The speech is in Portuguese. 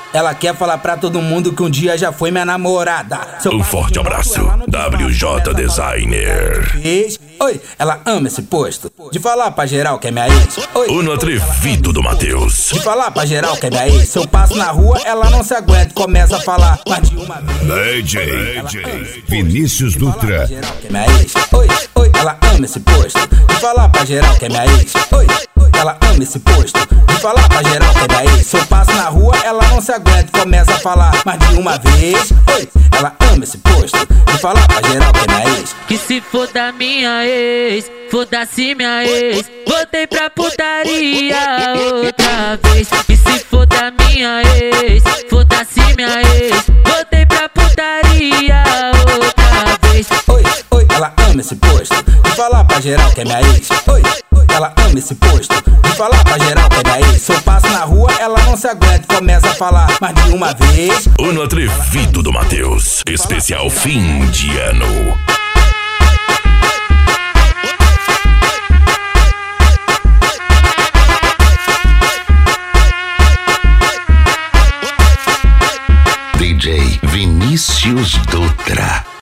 Ela quer falar pra todo mundo que um dia já foi minha namorada. Um forte abraço, WJ Designer. Oi, ela ama esse posto de falar pra geral que é minha ex. Oi, O no atrevido do Matheus. de falar pra geral que é minha ex. Se eu passo na rua, ela não se aguenta e começa a falar mais de uma vez. DJ Vinícius Dutra. Oi, ela ama esse posto de falar pra geral que é minha ex. Oi, ela ama esse posto de falar pra geral que é minha ex. Se eu passo na rua, ela não se aguenta e começa a falar mais de uma vez. Oi, ela ama esse posto de falar pra geral que é minha ex. Que se foda minha ex, foda-se minha ex. Voltei pra putaria outra vez. Que se foda minha ex, foda-se minha ex. Voltei pra putaria outra vez. Oi, ela ama esse posto de falar pra geral que é minha ex. Oi, ela ama esse posto de falar pra geral que é minha ex. Se eu passo na rua, ela não se aguenta e começa a falar mais de uma vez. O no atrevido do Matheus. Especial fim de ano. DJ Vinícius Dutra.